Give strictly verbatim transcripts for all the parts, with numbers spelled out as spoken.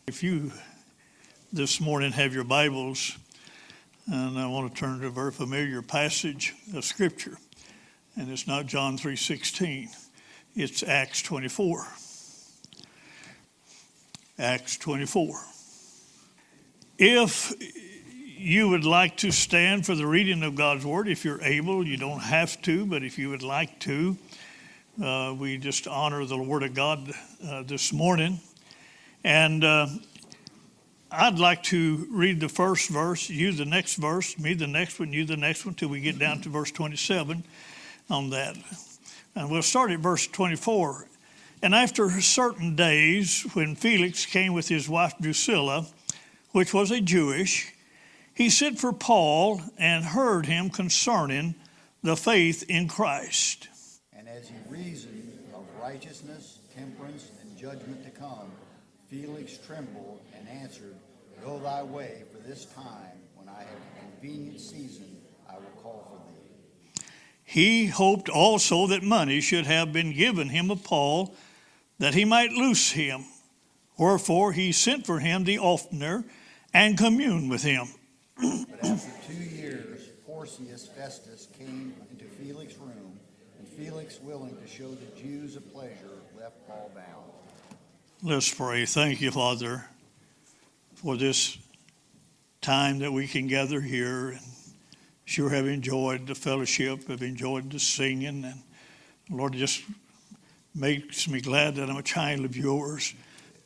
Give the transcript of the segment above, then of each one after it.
If you this morning have your Bibles, and I want to turn to a very familiar passage of Scripture, and it's not John three sixteen, it's Acts twenty-four. Acts twenty-four. If you would like to stand for the reading of God's Word, if you're able, you don't have to, but if you would like to, uh, we just honor the Word of God uh, this morning. And uh, I'd like to read the first verse, you the next verse, me the next one, you the next one, till we get down to verse twenty-seven on that. And we'll start at verse twenty-four. And after certain days, when Felix came with his wife Drusilla, which was a Jewish, he sent for Paul and heard him concerning the faith in Christ. And as he reasoned of righteousness, temperance, and judgment to come, Felix trembled and answered, Go thy way, for this time, when I have a convenient season, I will call for thee. He hoped also that money should have been given him of Paul, that he might loose him. Wherefore he sent for him the oftener, and communed with him. But after two years, Porcius Festus came into Felix's room, and Felix, willing to show the Jews a pleasure, left Paul bound. Let's pray. Thank you, Father, for this time that we can gather here. And sure have enjoyed the fellowship, have enjoyed the singing, and Lord, it just makes me glad that I'm a child of yours.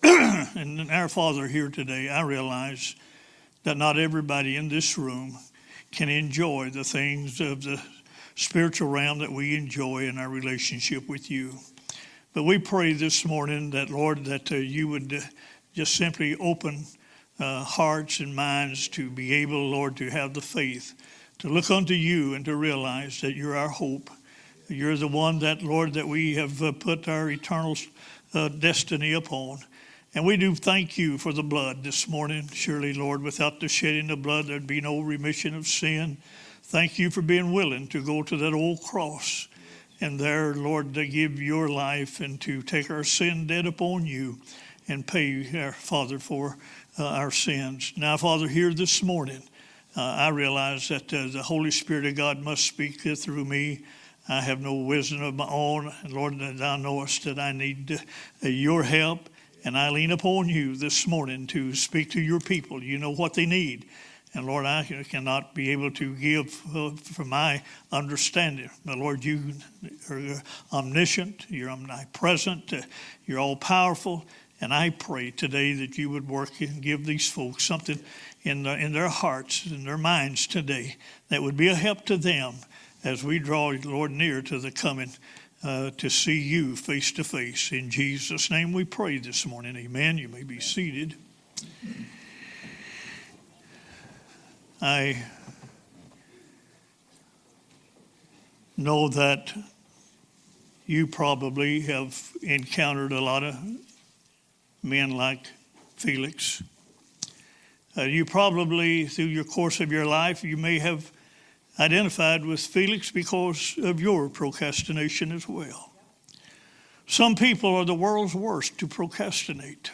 And our Father here today, I realize that not everybody in this room can enjoy the things of the spiritual realm that we enjoy in our relationship with you. But we pray this morning that, Lord, that uh, you would uh, just simply open uh, hearts and minds to be able, Lord, to have the faith, to look unto you and to realize that you're our hope. You're the one that, Lord, that we have uh, put our eternal uh, destiny upon. And we do thank you for the blood this morning. Surely, Lord, without the shedding of blood, there'd be no remission of sin. Thank you for being willing to go to that old cross. And there, Lord, to give your life and to take our sin debt upon you and pay, our Father, for uh, our sins. Now, Father, here this morning, uh, I realize that uh, the Holy Spirit of God must speak uh, through me. I have no wisdom of my own. And Lord, thou knowest that I need uh, your help. And I lean upon you this morning to speak to your people. You know what they need. And Lord, I cannot be able to give uh, from my understanding. But Lord, you are omniscient, you're omnipresent, uh, you're all powerful. And I pray today that you would work and give these folks something in, the, in their hearts, in their minds today that would be a help to them as we draw, Lord, near to the coming uh, to see you face to face. In Jesus' name we pray this morning. Amen. You may be seated. I know that you probably have encountered a lot of men like Felix. Uh, you probably, through your course of your life, you may have identified with Felix because of your procrastination as well. Some people are the world's worst to procrastinate.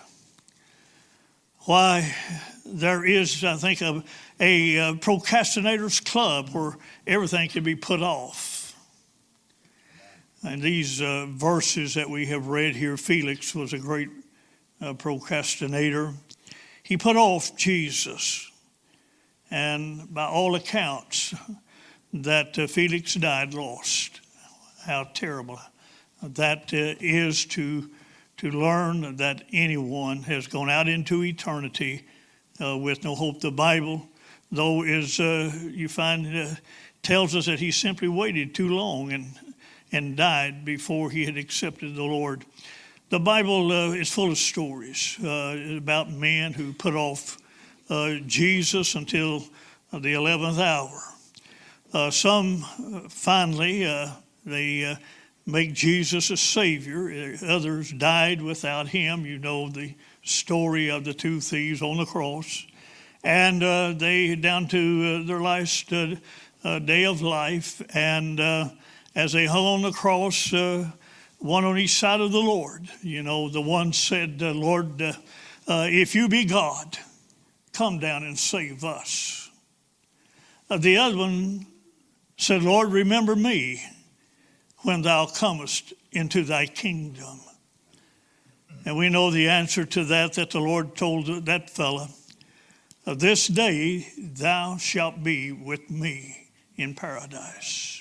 Why, there is, I think, a, a, a procrastinators club where everything can be put off. And these uh, verses that we have read here, Felix was a great uh, procrastinator. He put off Jesus. And by all accounts, that uh, Felix died lost. How terrible that uh, is to to learn that anyone has gone out into eternity uh, with no hope. The Bible, though, is uh, you find uh, tells us that he simply waited too long and and died before he had accepted the Lord. The Bible uh, is full of stories uh, about men who put off uh, Jesus until the eleventh hour. Uh, some uh, finally uh, they uh, make Jesus a savior. Others died without him. You know the story of the two thieves on the cross. And uh, they, down to uh, their last uh, uh, day of life, and uh, as they hung on the cross, uh, one on each side of the Lord, you know, the one said, uh, Lord, uh, uh, if you be God, come down and save us. Uh, the other one said, Lord, remember me when thou comest into thy kingdom. And we know the answer to that, that the Lord told that fella, this day thou shalt be with me in paradise.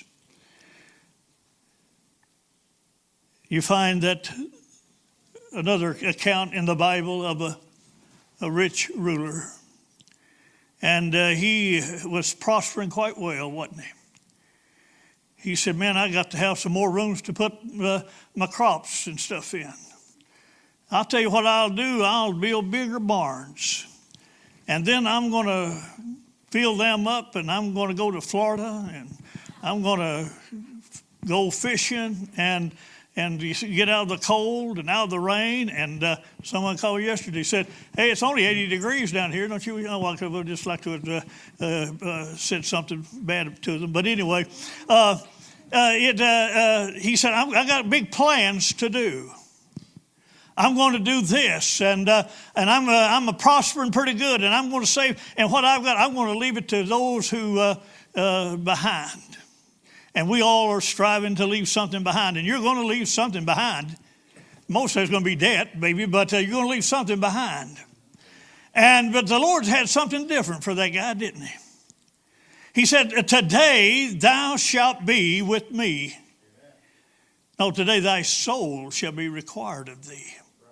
You find that another account in the Bible of a, a rich ruler. And uh, he was prospering quite well, wasn't he? He said, man, I got to have some more rooms to put uh, my crops and stuff in. I'll tell you what I'll do. I'll build bigger barns. And then I'm going to fill them up, and I'm going to go to Florida, and I'm going to go fishing and and get out of the cold and out of the rain. And uh, someone called yesterday, said, hey, it's only eighty degrees down here. Don't you? Oh, I would just like to have uh, uh, uh, said something bad to them. But anyway, uh, uh, it, uh, uh, he said, I got big plans to do. I'm going to do this, and uh, and I'm uh, I'm a prospering pretty good, and I'm going to save. And what I've got, I'm going to leave it to those who uh, uh, behind. And we all are striving to leave something behind, and you're going to leave something behind. Most of it's going to be debt, baby, but uh, you're going to leave something behind. And but the Lord had something different for that guy, didn't he? He said, "Today thou shalt be with me." No, today thy soul shall be required of thee.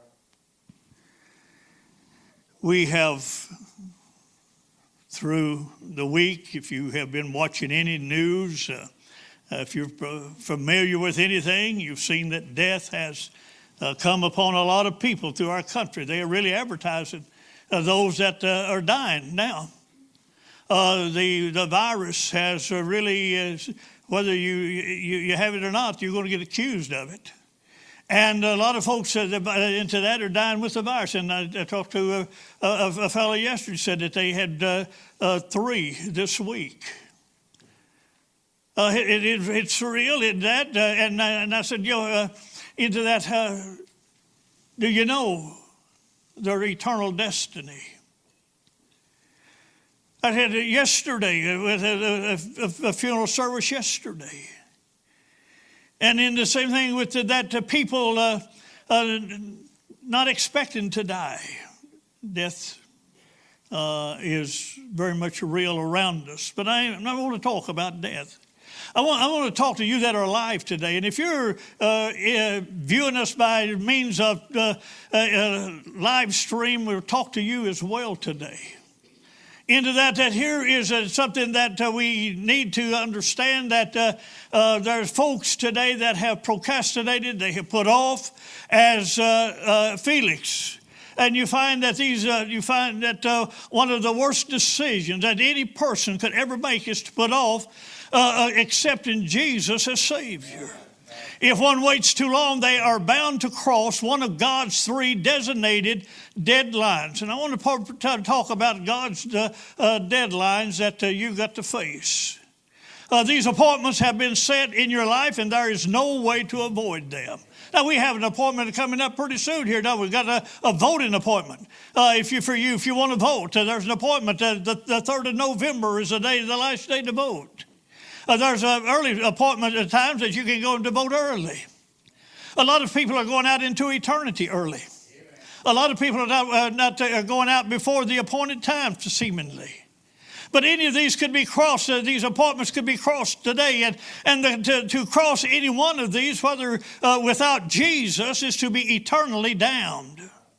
We have, through the week, if you have been watching any news, uh, if you're familiar with anything, you've seen that death has uh, come upon a lot of people through our country. They are really advertising uh, those that uh, are dying now. Uh, the the virus has uh, really, uh, whether you, you you have it or not, you're going to get accused of it. And a lot of folks uh, into that are dying with the virus. And I, I talked to a, a, a fellow yesterday, said that they had uh, uh, three this week. Uh, it, it, it's surreal, in that. Uh, and, I, and I said, you know, uh, into that, uh, do you know their eternal destiny? I had it yesterday, with a, a, a funeral service yesterday. And in the same thing with the, that the people uh, uh, not expecting to die. Death uh, is very much real around us. But I, I want to talk about death. I want, I want to talk to you that are alive today. And if you're uh, uh, viewing us by means of uh, uh, uh, live stream, we'll talk to you as well today. Into that, that here is uh, something that uh, we need to understand, that uh, uh, there's folks today that have procrastinated, they have put off, as uh, uh, Felix. And you find that these, uh, you find that uh, one of the worst decisions that any person could ever make is to put off uh, uh, accepting Jesus as Savior. If one waits too long, they are bound to cross one of God's three designated deadlines. And I want to talk about God's uh, uh, deadlines that uh, you've got to face. Uh, these appointments have been set in your life, and there is no way to avoid them. Now, we have an appointment coming up pretty soon here. Now, we've got a, a voting appointment. Uh, if you, for you, if you want to vote, uh, there's an appointment. Uh, the, the third of November is the day, the last day to vote. Uh, there's an early appointment at times that you can go to vote early. A lot of people are going out into eternity early. A lot of people are not, uh, not uh, going out before the appointed time, seemingly. But any of these could be crossed. Uh, these appointments could be crossed today. And, and the, to, to cross any one of these, whether uh, without Jesus, is to be eternally damned.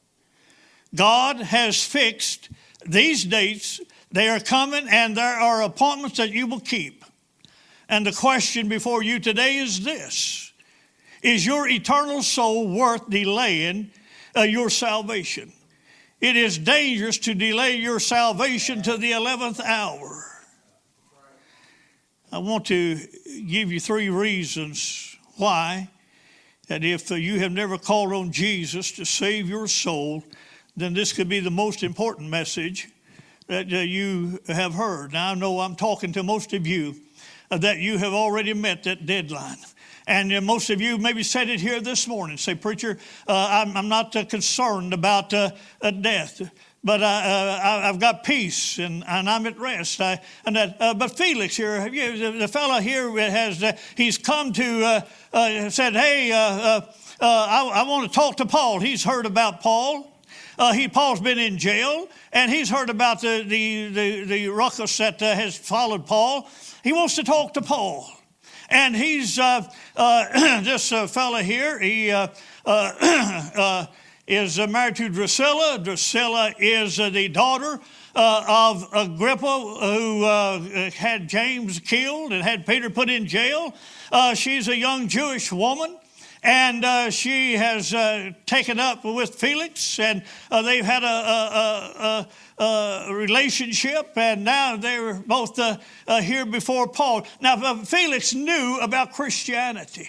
God has fixed these dates. They are coming, and there are appointments that you will keep. And the question before you today is this: is your eternal soul worth delaying uh, your salvation? It is dangerous to delay your salvation to the eleventh hour. I want to give you three reasons why that if uh, you have never called on Jesus to save your soul, then this could be the most important message that uh, you have heard. Now, I know I'm talking to most of you, that you have already met that deadline. And uh, most of you maybe said it here this morning. Say, preacher, uh, I'm, I'm not uh, concerned about uh, uh, death, but uh, uh, I've got peace and, and I'm at rest. I, and that, uh, but Felix here, have you, the, the fellow here has, uh, he's come to, uh, uh, said, hey, uh, uh, uh, I, I want to talk to Paul. He's heard about Paul. Uh, he, Paul's been in jail, and he's heard about the, the, the, the ruckus that uh, has followed Paul. He wants to talk to Paul. And he's, uh, uh, this uh, fellow here, he uh, uh, uh, is uh, married to Drusilla. Drusilla is uh, the daughter uh, of Agrippa, who uh, had James killed and had Peter put in jail. Uh, she's a young Jewish woman. And uh, she has uh, taken up with Felix, and uh, they've had a, a, a, a relationship, and now they're both uh, uh, here before Paul. Now, uh, Felix knew about Christianity.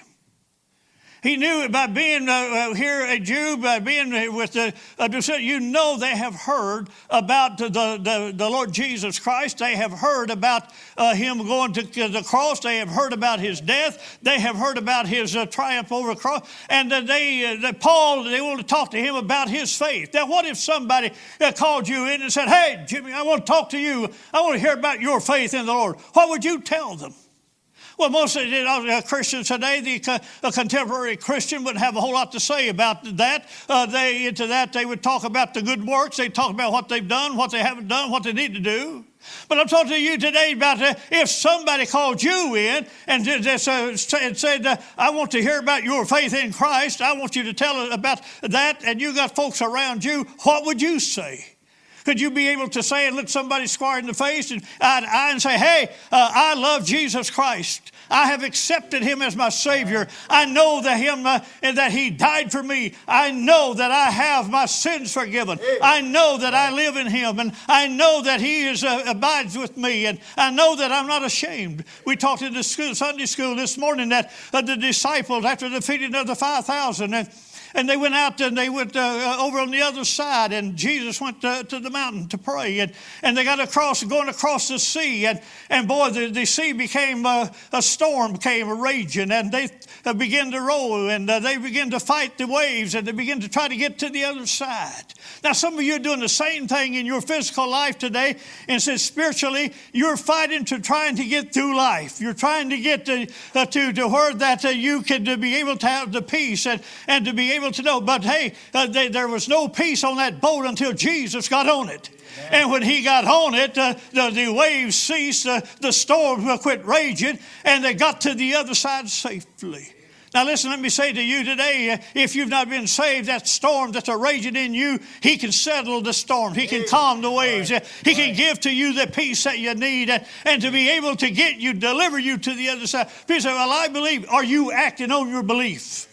He knew by being uh, here a Jew, by being with the, uh, you know they have heard about the, the, the Lord Jesus Christ. They have heard about uh, him going to the cross. They have heard about his death. They have heard about his uh, triumph over the cross. And uh, they, uh, they, Paul, they want to talk to him about his faith. Now, what if somebody uh, called you in and said, hey, Jimmy, I want to talk to you. I want to hear about your faith in the Lord. What would you tell them? Well, most of the Christians today, the a contemporary Christian wouldn't have a whole lot to say about that. Uh, they into that they would talk about the good works. They'd talk about what they've done, what they haven't done, what they need to do. But I'm talking to you today about uh, if somebody called you in and just, uh, said, uh, I want to hear about your faith in Christ. I want you to tell about that, and you got folks around you. What would you say? Could you be able to say and look somebody square in the face and, and, and say, hey, uh, I love Jesus Christ. I have accepted him as my Savior. I know that him uh, that he died for me. I know that I have my sins forgiven. I know that I live in him, and I know that he is uh, abides with me, and I know that I'm not ashamed. We talked in the school, Sunday school this morning that uh, the disciples, after the feeding of the five thousand, and And they went out and they went uh, over on the other side, and Jesus went to, to the mountain to pray. And, and they got across, going across the sea. And, and boy, the, the sea became, uh, a storm came raging, and they uh, began to roll, and uh, they began to fight the waves, and they began to try to get to the other side. Now, some of you are doing the same thing in your physical life today. And says spiritually, you're fighting to trying to get through life. You're trying to get to, uh, to, to where that uh, you can uh, be able to have the peace and, and to be able to know. But hey, uh, they, there was no peace on that boat until Jesus got on it. Amen. And when he got on it, uh, the, the waves ceased, uh, the storm quit raging, and they got to the other side safely. Now listen, let me say to you today, uh, if you've not been saved, that storm that's a raging in you, he can settle the storm. He can calm the waves. Uh, he can give to you the peace that you need, uh, and to be able to get you, deliver you to the other side. People say, well, I believe. Are you acting on your belief?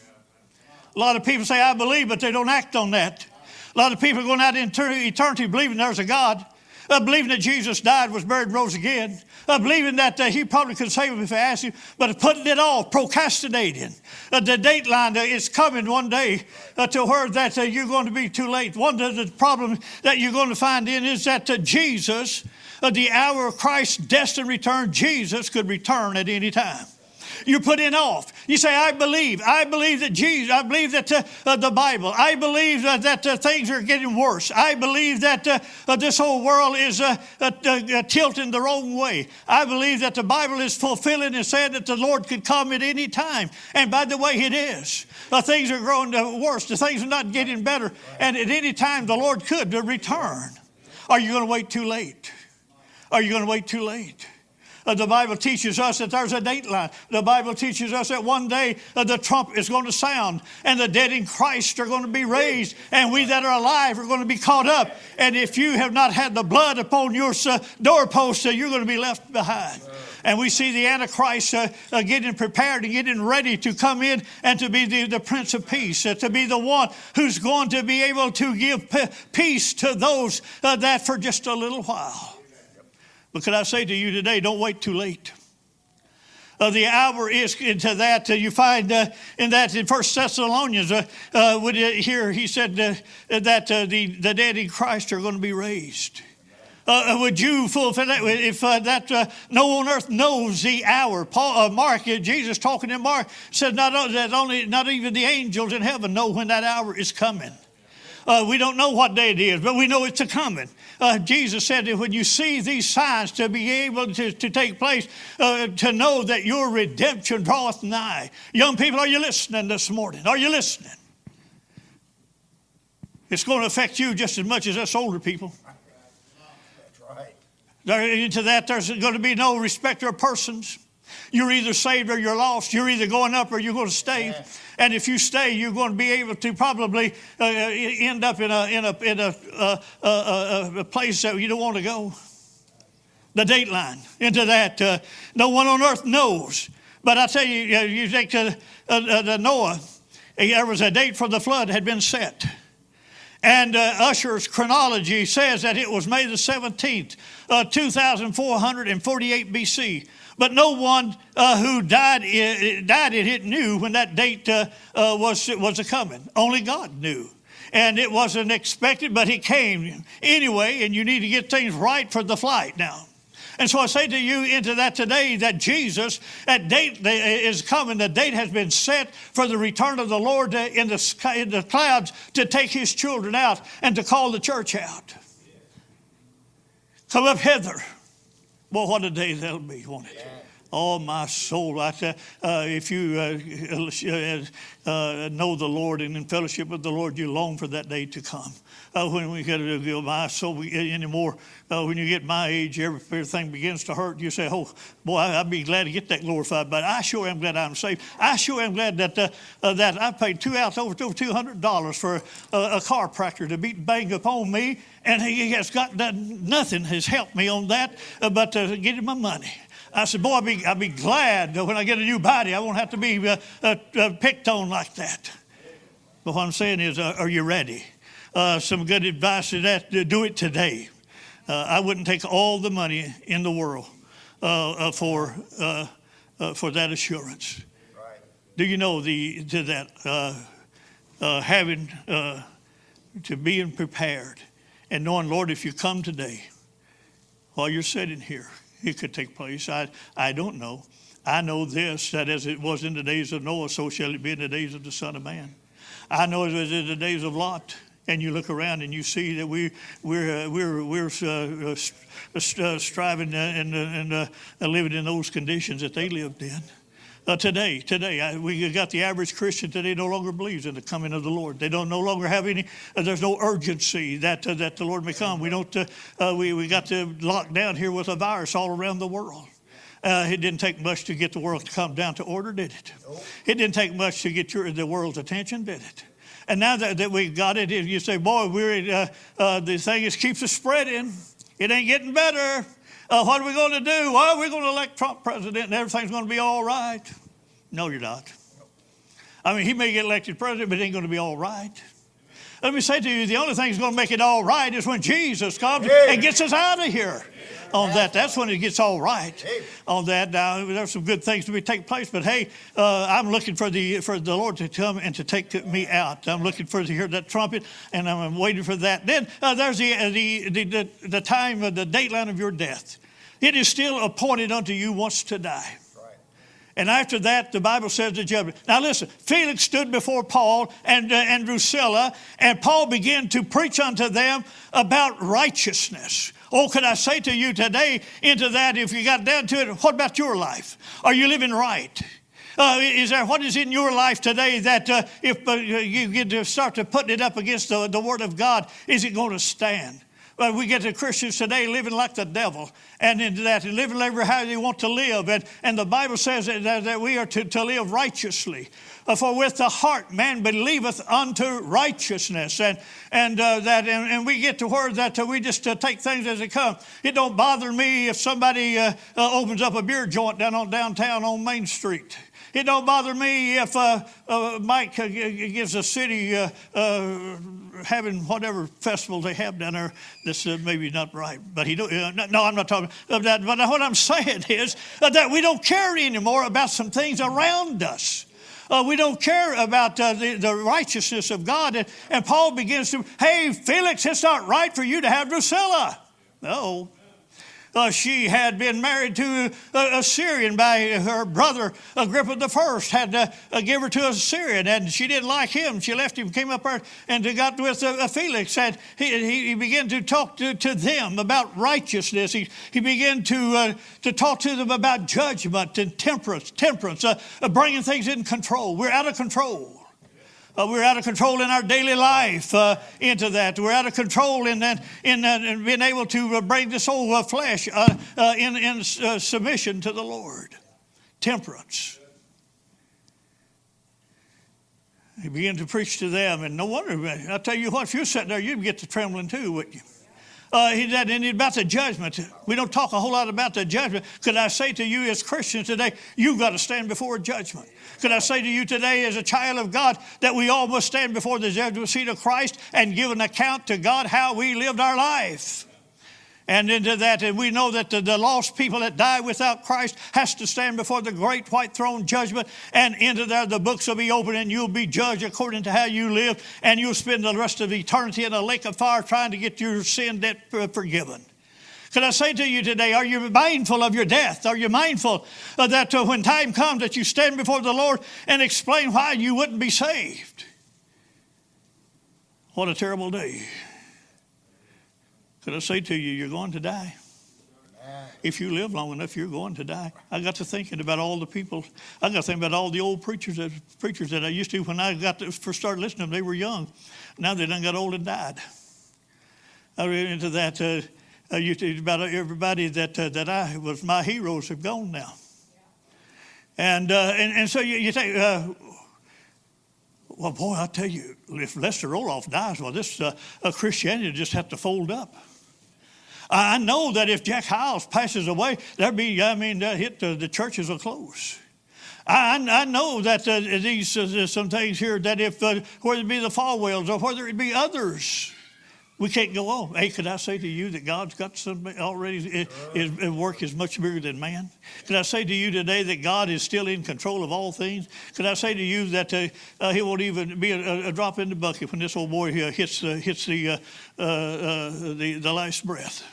A lot of people say, I believe, but they don't act on that. A lot of people are going out into eternity believing there's a God, uh, believing that Jesus died, was buried, rose again, uh, believing that uh, he probably could save them if I asked him, but putting it off, procrastinating. Uh, the dateline uh, is coming one day uh, to where that uh, you're going to be too late. One of the problems that you're going to find in is that uh, Jesus, uh, the hour of Christ's destined return, Jesus could return at any time. You're putting off. You say, I believe. I believe that Jesus, I believe that uh, uh, the Bible. I believe uh, that uh, things are getting worse. I believe that uh, uh, this whole world is uh, uh, uh, tilting the wrong way. I believe that the Bible is fulfilling and saying that the Lord could come at any time. And by the way, it is. Uh, things are growing uh, worse. The things are not getting better. And at any time, the Lord could uh, return. Are you going to wait too late? Are you going to wait too late? Uh, the Bible teaches us that there's a dateline. The Bible teaches us that one day uh, the trump is going to sound, and the dead in Christ are going to be raised, and we that are alive are going to be caught up. And if you have not had the blood upon your uh, doorpost, uh, you're going to be left behind. And we see the Antichrist uh, uh, getting prepared and getting ready to come in and to be the, the Prince of Peace, uh, to be the one who's going to be able to give p- peace to those uh, that for just a little while. But could I say to you today, don't wait too late. Uh, the hour is into that. Uh, you find uh, in that in First Thessalonians, uh, uh, would, uh, here he said uh, that uh, the, the dead in Christ are going to be raised. Uh, would you fulfill that? If uh, that uh, no one on earth knows the hour. Paul, uh, Mark, uh, Jesus talking to Mark said not that only not even the angels in heaven know when that hour is coming. Uh, we don't know what day it is, but we know it's a coming. Uh, Jesus said that when you see these signs to be able to, to take place, uh, to know that your redemption draweth nigh. Young people, are you listening this morning? Are you listening? It's going to affect you just as much as us older people. That's right. There, into that, there's going to be no respecter of persons. You're either saved or you're lost. You're either going up or you're going to stay. Yeah. And if you stay, you're going to be able to probably uh, end up in a in a in a, uh, uh, uh, a place that you don't want to go. The dateline into that, uh, no one on earth knows. But I tell you, you take to uh, uh, Noah. There was a date for the flood had been set. And uh, Usher's chronology says that it was May the seventeenth, uh, two thousand four hundred forty-eight B C. But no one uh, who died in, died in it knew when that date uh, uh, was was a coming. Only God knew. And it wasn't expected, but it came anyway, and you need to get things right for the flight now. And so I say to you into that today that Jesus, that date is coming. The date has been set for the return of the Lord in the sky, in the clouds, to take his children out and to call the church out. Come up hither. Boy, what a day that'll be, won't it? Oh, my soul. I tell, uh, if you uh, uh, know the Lord and in fellowship with the Lord, you long for that day to come. Uh, when we get to my soul we, anymore, uh, when you get my age, everything begins to hurt. You say, oh, boy, I'd be glad to get that glorified. But I sure am glad I'm saved. I sure am glad that uh, uh, that I paid two out over, over two hundred dollars for a, a chiropractor to beat bang upon me. And he has got that, nothing has helped me on that uh, but to get him my money. I said, boy, I'll be, I'll be glad that when I get a new body, I won't have to be uh, uh, uh, picked on like that. But what I'm saying is, uh, are you ready? Uh, some good advice is that to do it today. Uh, I wouldn't take all the money in the world uh, uh, for uh, uh, for that assurance. Right. Do you know the to that uh, uh, having uh, to being prepared and knowing, Lord, if you come today, while you're sitting here, it could take place. I I don't know. I know this, that as it was in the days of Noah, so shall it be in the days of the Son of Man. I know as it was in the days of Lot. And you look around and you see that we we're uh, we're we're uh, uh, striving and and uh, uh, living in those conditions that they lived in. Uh, today, today, I, we got the average Christian today no longer believes in the coming of the Lord. They don't no longer have any. Uh, there's no urgency that uh, that the Lord may come. We don't. Uh, uh, we we got to lock down here with a virus all around the world. Uh, it didn't take much to get the world to come down to order, did it? It didn't take much to get your, the world's attention, did it? And now that, that we got it, you say, boy, we're uh, uh, the thing is keeps us spreading. It ain't getting better. Uh, what are we going to do? Well, we're going to elect Trump president and everything's going to be all right. No, you're not. I mean, he may get elected president, but it ain't going to be all right. Let me say to you, the only thing that's going to make it all right is when Jesus comes yeah. and gets us out of here. On that, that's when it gets all right. On that, now there's some good things to be take place, but hey, uh, I'm looking for the for the Lord to come and to take me out. I'm looking for to hear that trumpet, and I'm waiting for that. Then uh, there's the, uh, the the the the time of the dateline of your death. It is still appointed unto you once to die. And after that, the Bible says the judgment. Now listen, Felix stood before Paul and, uh, and Drusilla, and Paul began to preach unto them about righteousness. Oh, could I say to you today into that, if you got down to it, what about your life? Are you living right? Uh, is there, what is in your life today that uh, if uh, you get to start to putting it up against the, the Word of God, is it going to stand? Well, we get the Christians today living like the devil, and into that, and living every how they want to live. And, and the Bible says that, that we are to, to live righteously. Uh, for with the heart man believeth unto righteousness. And and uh, that and, and we get to where that uh, we just uh, take things as they come. It don't bother me if somebody uh, uh, opens up a beer joint down on downtown on Main Street. It don't bother me if uh, uh, Mike uh, gives a city uh, uh, having whatever festival they have down there that's uh, maybe not right. But he don't, uh, no, I'm not talking about that. But what I'm saying is uh, that we don't care anymore about some things around us. Uh, we don't care about uh, the, the righteousness of God. And, and Paul begins to, hey, Felix, it's not right for you to have Drusilla. Oh. Uh, she had been married to a, a Syrian by her brother Agrippa the First, had to uh, give her to a Syrian, and she didn't like him. She left him, came up there, and got with uh, Felix, and he, he, he began to talk to, to them about righteousness. He, he began to uh, to talk to them about judgment and temperance, temperance, uh, uh, bringing things in control. We're out of control. Uh, we're out of control in our daily life uh, into that. We're out of control in that, in, uh, in being able to uh, bring this whole uh, flesh uh, uh, in, in uh, submission to the Lord. Temperance. He began to preach to them, and no wonder, I'll tell you what, if you're sitting there, you'd get to trembling too, wouldn't you? Uh, he said, and about the judgment. We don't talk a whole lot about the judgment. Could I say to you as Christians today, you've got to stand before judgment. Could I say to you today as a child of God that we all must stand before the judgment seat of Christ and give an account to God how we lived our life. And into that, and we know that the, the lost people that die without Christ has to stand before the great white throne judgment. And into there, the books will be open, and you'll be judged according to how you live. And you'll spend the rest of eternity in a lake of fire trying to get your sin debt forgiven. Can I say to you today, are you mindful of your death? Are you mindful uh, that uh, when time comes that you stand before the Lord and explain why you wouldn't be saved? What a terrible day. Could I say to you, you're going to die? If you live long enough, you're going to die. I got to thinking about all the people. I got to think about all the old preachers that, preachers that I used to. When I got to first started listening to them, they were young. Now they done got old and died. I read into that. Uh, uh, you, about everybody that uh, that I was my heroes have gone now. And uh, and and so you, you think, uh, well, boy, I tell you, if Lester Roloff dies, well, this uh, uh, Christianity just have to fold up. I know that if Jack Hyles passes away, there'll be, I mean, that hit the, the churches will close. I, I know that uh, these uh, some things here that if uh, whether it be the Falwells or whether it be others, we can't go on. Hey, could I say to you that God's got something already? His work is much bigger than man. Could I say to you today that God is still in control of all things? Could I say to you that uh, uh, He won't even be a, a drop in the bucket when this old boy here hits uh, hits the, uh, uh, uh, the the last breath?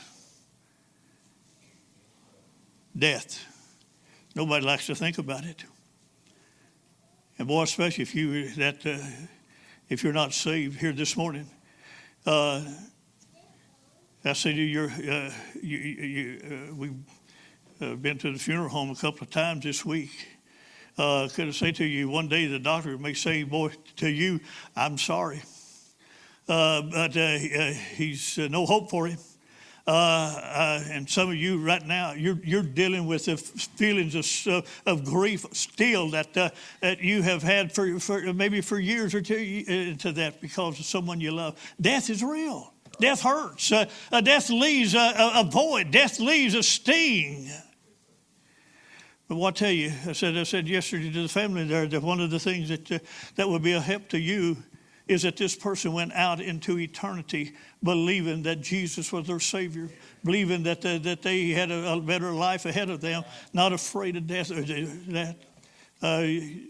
Death. Nobody likes to think about it. And boy, especially if you that uh, if you're not saved here this morning, uh, I say to you, you're, uh, you, you uh, we've uh, been to the funeral home a couple of times this week. Uh, could I say to you, one day the doctor may say, "Boy, to you, I'm sorry, uh, but uh, uh, he's uh, no hope for him." Uh, uh, and some of you right now, you're you're dealing with the feelings of uh, of grief still that uh, that you have had for, for maybe for years or two into that because of someone you love. Death is real. Death hurts. Uh, uh, death leaves a, a, a void. Death leaves a sting. But what I tell you, I said I said yesterday to the family there that one of the things that uh, that would be a help to you is that this person went out into eternity believing that Jesus was their Savior, believing that uh, that they had a, a better life ahead of them, not afraid of death. Or that uh,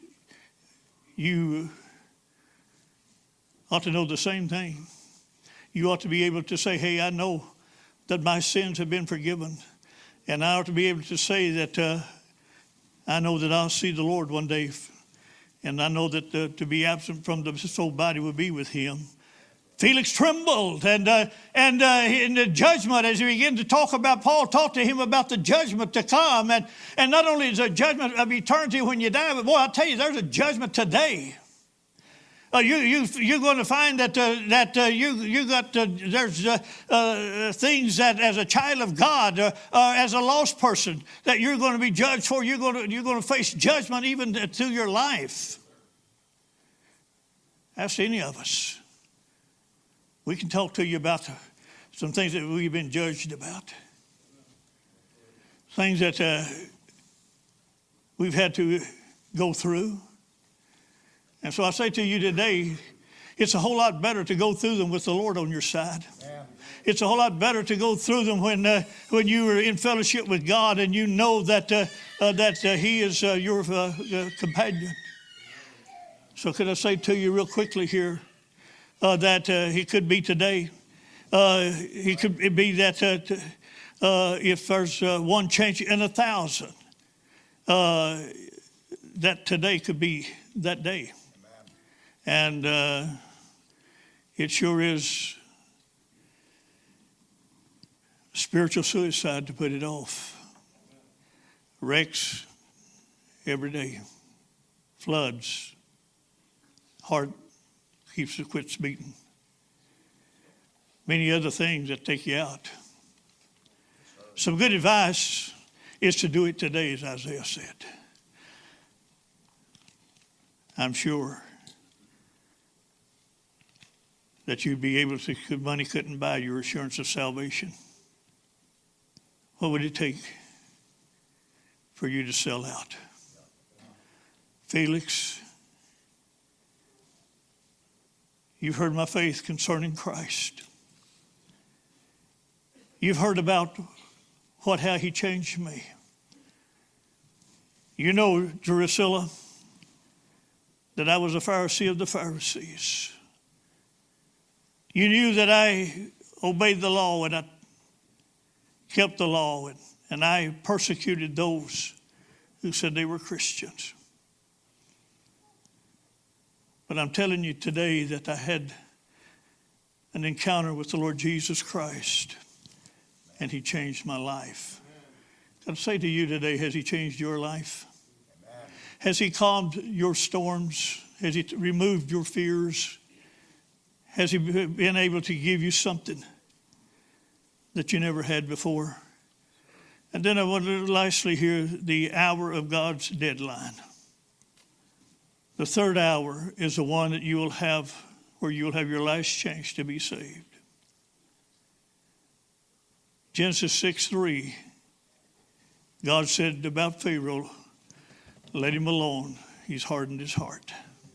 you ought to know the same thing. You ought to be able to say, "Hey, I know that my sins have been forgiven," and I ought to be able to say that uh, I know that I'll see the Lord one day. And I know that uh, to be absent from the soul body will be with him. Felix trembled, and uh, and uh, in the judgment, as he began to talk about, Paul talked to him about the judgment to come, and and not only is there a judgment of eternity when you die, but boy, I tell you, there's a judgment today. Uh, you you you're going to find that uh, that uh, you you got uh, there's uh, uh, things that as a child of God, uh, uh, as a lost person, that you're going to be judged for. You're going to you're going to face judgment even to your life. Ask any of us. We can talk to you about some things that we've been judged about, things that uh, we've had to go through. And so I say to you today, it's a whole lot better to go through them with the Lord on your side. Yeah. It's a whole lot better to go through them when uh, when you are in fellowship with God and you know that uh, uh, that uh, He is uh, your uh, uh, companion. So could I say to you real quickly here uh, that uh, it could be today Uh, he could it be that uh, t- uh, if there's uh, one change in a thousand, uh, that today could be that day. And uh, it sure is spiritual suicide to put it off. Wrecks every day, floods, heart keeps the quits beating. Many other things that take you out. Some good advice is to do it today, as Isaiah said. I'm sure that you'd be able to, money couldn't buy your assurance of salvation. What would it take for you to sell out? Felix, you've heard my faith concerning Christ. You've heard about what, how he changed me. You know, Drusilla, that I was a Pharisee of the Pharisees. You knew that I obeyed the law and I kept the law, and, and I persecuted those who said they were Christians. But I'm telling you today that I had an encounter with the Lord Jesus Christ, and he changed my life. Can I say to you today, has he changed your life? Amen. Has he calmed your storms? Has he removed your fears? Has he been able to give you something that you never had before? And then I want to lastly hear the hour of God's deadline. The third hour is the one that you will have, where you will have your last chance to be saved. Genesis six three, God said about Pharaoh, let him alone. He's hardened his heart.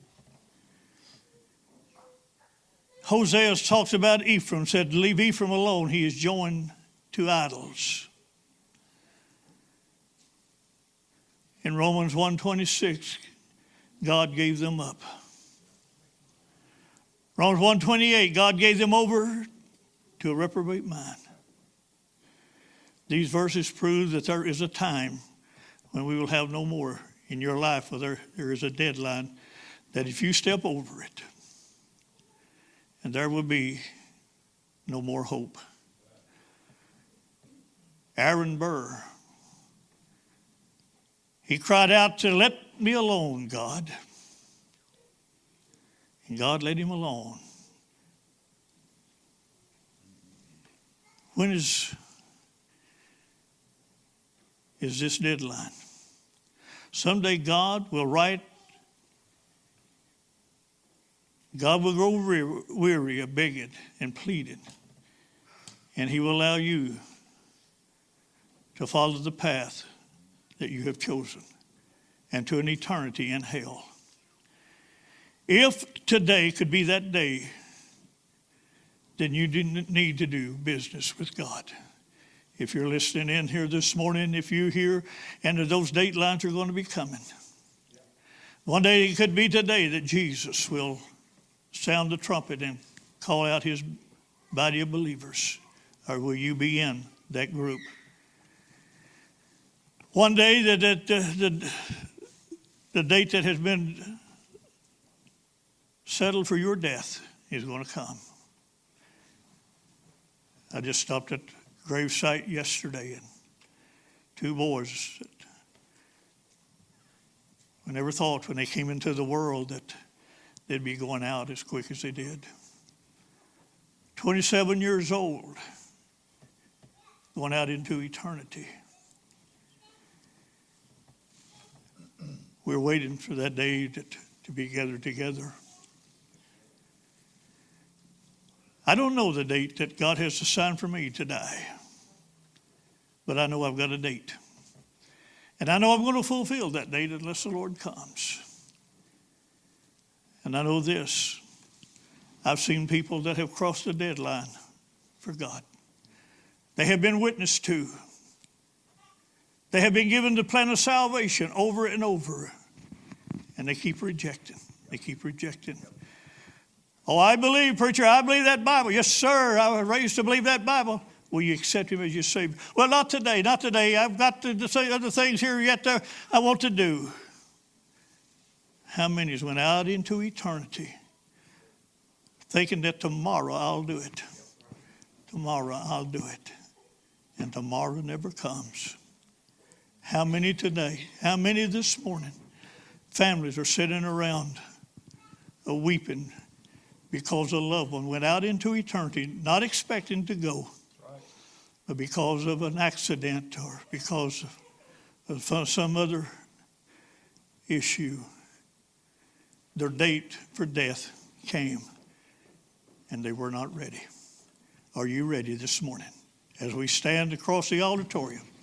Hosea talks about Ephraim, said, leave Ephraim alone. He is joined to idols. In Romans one twenty-six, God gave them up. Romans one twenty-eight, God gave them over to a reprobate mind. These verses prove that there is a time when we will have no more in your life, where there, there is a deadline that if you step over it, and there will be no more hope. Aaron Burr, he cried out to, let me alone, God. And God let him alone. When is, is this deadline? Someday God will write, God will grow weary of begging and pleading, and he will allow you to follow the path that you have chosen and to an eternity in hell. If today could be that day, then you didn't need to do business with God. If you're listening in here this morning, if you're here, and those date lines are going to be coming. One day it could be today that Jesus will sound the trumpet and call out his body of believers. Or will you be in that group? One day that, that uh, the, the date that has been settled for your death is going to come. I just stopped at grave site yesterday, and two boys that I never thought when they came into the world that they'd be going out as quick as they did. twenty-seven years old, going out into eternity. We're waiting for that day to, to be gathered together. I don't know the date that God has assigned for me to die, but I know I've got a date. And I know I'm going to fulfill that date unless the Lord comes. And I know this, I've seen people that have crossed the deadline for God. They have been witnessed to. They have been given the plan of salvation over and over. And they keep rejecting. They keep rejecting. Oh, I believe, preacher, I believe that Bible. Yes, sir, I was raised to believe that Bible. Will you accept him as your Savior? Well, not today, not today. I've got to, to say other things here yet that I want to do. How many has went out into eternity thinking that tomorrow I'll do it? Tomorrow I'll do it. And tomorrow never comes. How many today, how many this morning, families are sitting around uh, weeping because a loved one went out into eternity, not expecting to go, but because of an accident or because of, of some other issue, their date for death came and they were not ready. Are you ready this morning? As we stand across the auditorium,